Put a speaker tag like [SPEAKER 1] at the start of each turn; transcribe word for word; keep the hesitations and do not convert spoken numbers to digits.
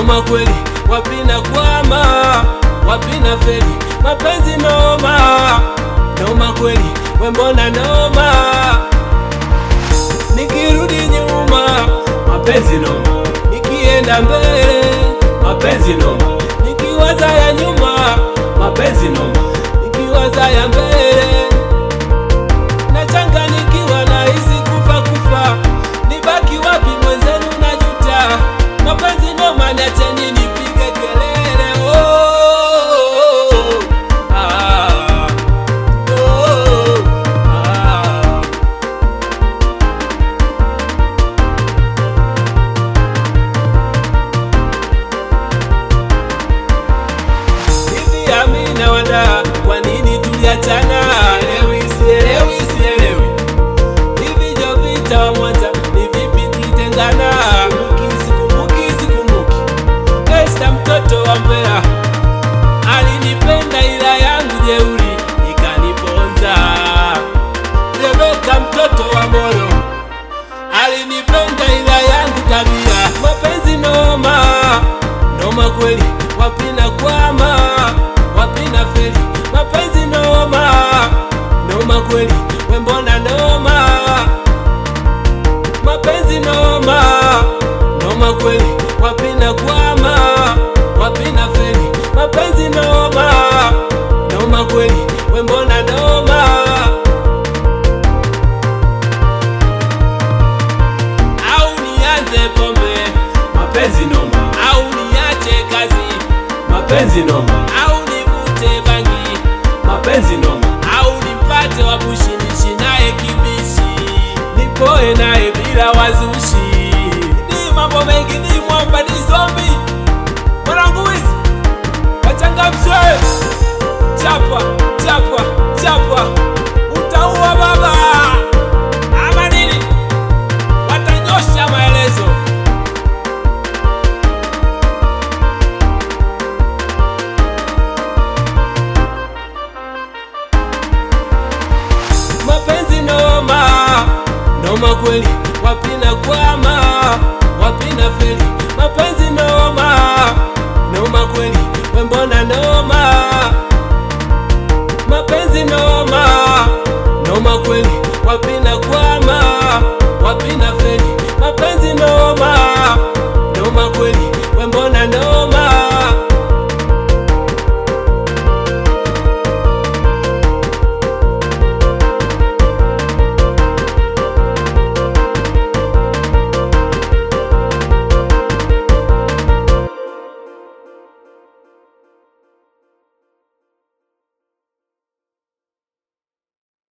[SPEAKER 1] noma kweli, wapi na kwama, wapi na feli, mapenzi noma, noma kweli, we mbona noma, nikirudi nyuma, mapenzi noma, nikienda mbele, mapenzi noma, nikiwaza ya nyuma, mapenzi noma, nikiwaza ya mbele, nachanganyikiwa nahisi kufa kufa, nibaki wapi mwenzenu najuta, mapenzi noma, niacheni nipige kelele. Oh, ah, oh, ah. Hivi Amina wada, kwa nini tuliachana? Sielewi, sielewi, sielewi. Hivi Jovita wa Mwanza, ni vipi tulitengana? Sikumbuki, sikumbuki. Esther mtoto wa Mbeya, alinipenda ila yangu jeuri ikaniponza. Rebeka mtoto wa Moro, alinipenda ila yangu tabia. Mapenzi noma, noma kweli, wapi na kwama, wapi na feli, mapenzi noma, noma kweli, we mbona noma, mapenzi noma, noma kweli, wapi na kwama, wapi na feli, mapenzi noma, noma kweli, we mbona noma. Au nianze pombe, mapenzi noma, au niache kazi, mapenzi noma, au nivute bangi, mapenzi noma, au nimpate wabushi nishi naye kibishi, nipoe naye bila wazushi, ni mambo mengi ni mwamba.